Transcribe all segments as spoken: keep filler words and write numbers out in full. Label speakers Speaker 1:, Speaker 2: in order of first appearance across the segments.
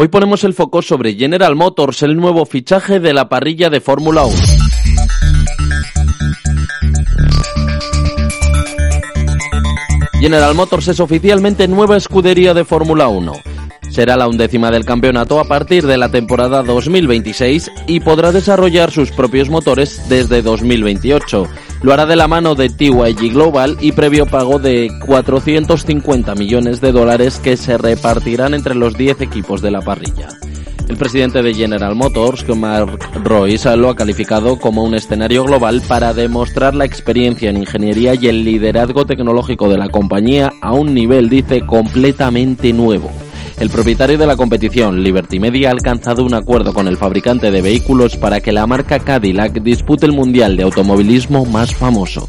Speaker 1: Hoy ponemos el foco sobre General Motors, el nuevo fichaje de la parrilla de Fórmula uno. General Motors es oficialmente nueva escudería de Fórmula uno. Será la undécima del campeonato a partir de la temporada dos mil veintiséis y podrá desarrollar sus propios motores desde dos mil veintiocho. Lo hará de la mano de T Y G Global y previo pago de cuatrocientos cincuenta millones de dólares que se repartirán entre los diez equipos de la parrilla. El presidente de General Motors, Mark Reuss, lo ha calificado como un escenario global para demostrar la experiencia en ingeniería y el liderazgo tecnológico de la compañía a un nivel, dice, completamente nuevo. El propietario de la competición, Liberty Media, ha alcanzado un acuerdo con el fabricante de vehículos para que la marca Cadillac dispute el mundial de automovilismo más famoso.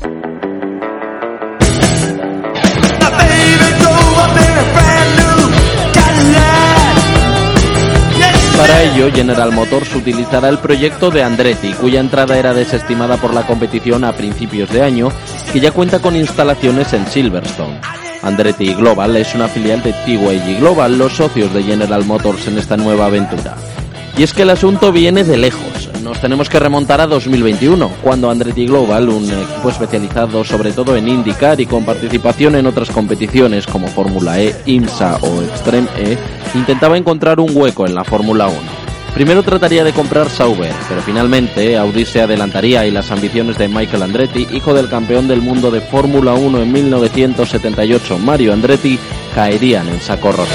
Speaker 1: Para ello, General Motors utilizará el proyecto de Andretti, cuya entrada era desestimada por la competición a principios de año, que ya cuenta con instalaciones en Silverstone. Andretti Global es una filial de T Y G Global, los socios de General Motors en esta nueva aventura. Y es que el asunto viene de lejos. Nos tenemos que remontar a dos mil veintiuno, cuando Andretti Global, un equipo especializado sobre todo en IndyCar y con participación en otras competiciones como Fórmula E, IMSA o Extreme E, intentaba encontrar un hueco en la Fórmula uno. Primero trataría de comprar Sauber, pero finalmente Audi se adelantaría y las ambiciones de Michael Andretti, hijo del campeón del mundo de Fórmula uno en mil novecientos setenta y ocho, Mario Andretti, caerían en saco roto.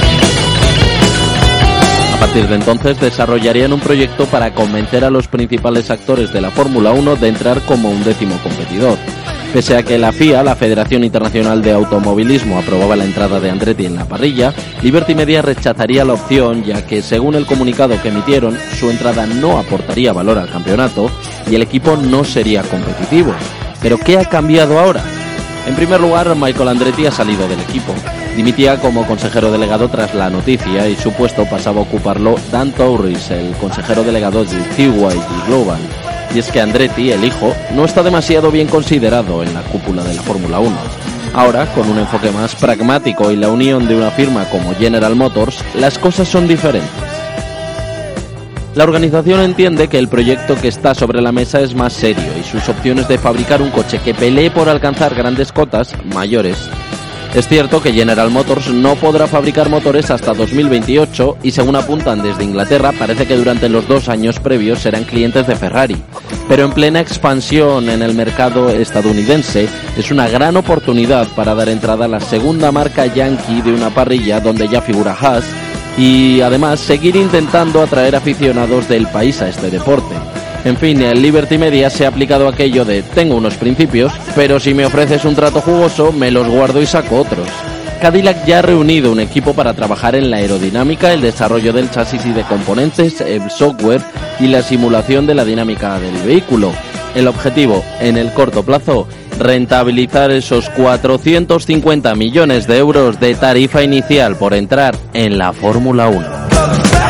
Speaker 1: A partir de entonces desarrollarían un proyecto para convencer a los principales actores de la Fórmula uno de entrar como un décimo competidor. Pese a que la F I A, la Federación Internacional de Automovilismo, aprobaba la entrada de Andretti en la parrilla, Liberty Media rechazaría la opción, ya que, según el comunicado que emitieron, su entrada no aportaría valor al campeonato y el equipo no sería competitivo. ¿Pero qué ha cambiado ahora? En primer lugar, Michael Andretti ha salido del equipo. Dimitía como consejero delegado tras la noticia y su puesto pasaba a ocuparlo Dan Torres, el consejero delegado de T Y G Global. Y es que Andretti, el hijo, no está demasiado bien considerado en la cúpula de la Fórmula uno. Ahora, con un enfoque más pragmático y la unión de una firma como General Motors, las cosas son diferentes. La organización entiende que el proyecto que está sobre la mesa es más serio y sus opciones de fabricar un coche que pelee por alcanzar grandes cotas, mayores. Es cierto que General Motors no podrá fabricar motores hasta dos mil veintiocho y, según apuntan desde Inglaterra, parece que durante los dos años previos serán clientes de Ferrari. Pero en plena expansión en el mercado estadounidense es una gran oportunidad para dar entrada a la segunda marca yankee de una parrilla donde ya figura Haas y además seguir intentando atraer aficionados del país a este deporte. En fin, el Liberty Media se ha aplicado aquello de tengo unos principios, pero si me ofreces un trato jugoso, me los guardo y saco otros. Cadillac ya ha reunido un equipo para trabajar en la aerodinámica, el desarrollo del chasis y de componentes, el software y la simulación de la dinámica del vehículo. El objetivo, en el corto plazo, rentabilizar esos cuatrocientos cincuenta millones de euros de tarifa inicial por entrar en la Fórmula uno.